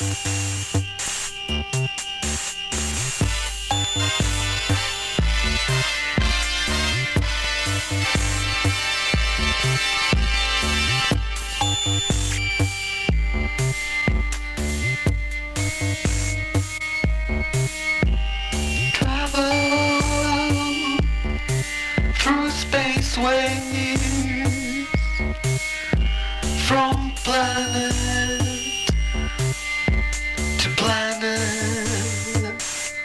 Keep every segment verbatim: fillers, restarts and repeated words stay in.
Through space waves, from planet to planet,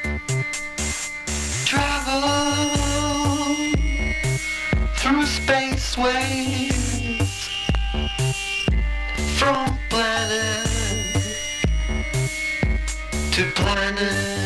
travel through space waves, from planet to planet.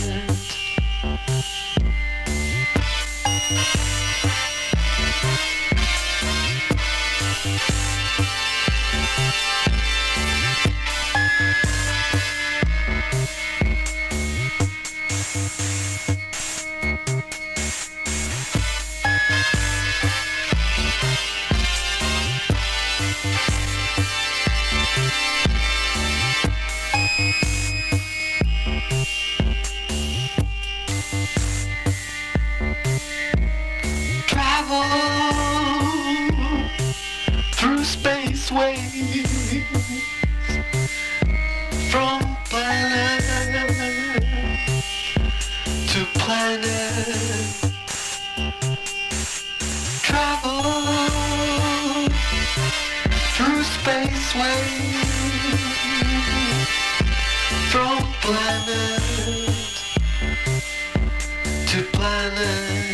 Travel through space waves, from planet to planet. Travel through space waves, from planet to planet.